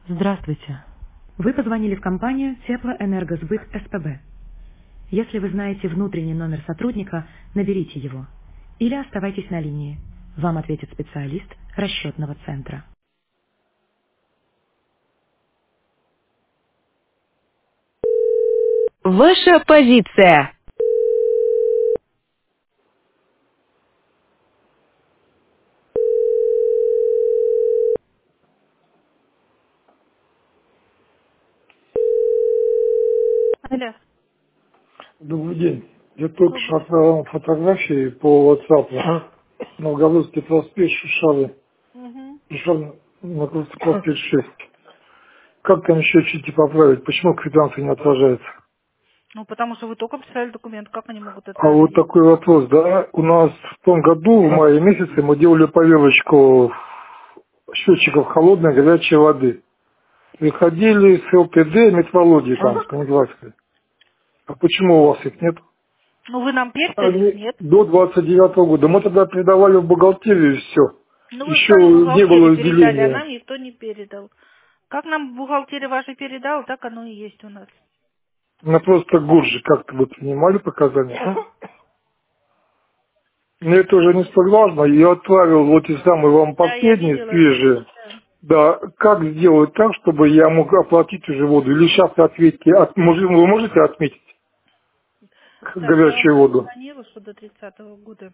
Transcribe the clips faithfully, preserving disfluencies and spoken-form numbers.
Здравствуйте. Вы позвонили в компанию Теплоэнергосбыт СПБ. Если вы знаете внутренний номер сотрудника, наберите его. Или оставайтесь на линии. Вам ответит специалист расчетного центра. Ваша позиция. Алло, Добрый день. Я только что добрый. отправил вам фотографии по WhatsApp. Новгородский проспект Шушавы. Угу. Шушавы, Новгородский проспект шесть. Как там еще чуть-чуть поправить? Почему квитанция не отражается? Ну, потому что вы только писали документ, как они могут А вот отразить? такой вопрос, да? У нас в том году, в мае месяце, мы делали поверочку счетчиков холодной и горячей воды. Приходили с ЛТД, метрологии там, с Калининградской. А почему у вас их нет? Ну, вы нам передали их, Они нет? до двадцать девятого года. Мы тогда передавали в бухгалтерию и все. Ну, вы Еще сами не бухгалтерии было передали, а отделения. нам никто не передал. Как нам бухгалтерия ваша передала, так оно и есть у нас. На просто гуржи как-то вы принимали показания. Но это уже не столь важно. Я отправил вот и самый вам Да, я последний, видела все. свежий. Да, как сделать так, чтобы я мог оплатить уже воду? Или сейчас ответьте, от, может, вы можете отметить Так, я вам горячую сейчас воду? звонила, что до тридцатого года.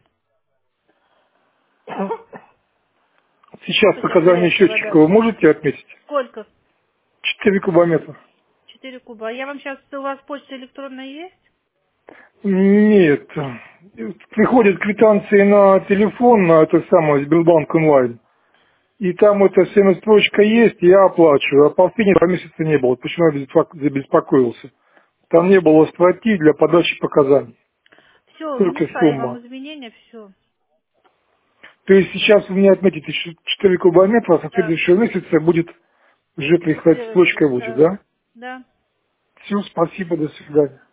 Сейчас Сколько сейчас показания горячая счетчика вода? вы можете отметить? Сколько? Четыре кубометра. Четыре куба. А я вам сейчас, у вас почта электронная есть? Нет. Приходят квитанции на телефон, на это самое, Сбербанк онлайн. И там эта смс-строчка есть, я оплачиваю. А последние два месяца не было. Почему я беспоко- забеспокоился? Там не было статьи для подачи показаний. Все, Только внесла я вам сумма. изменения, все. То есть сейчас вы мне отметите четыре кубометра, а со Да. следующего месяца будет уже приходить Э, строчка будет, Да. да? Да. Все, спасибо, до свидания.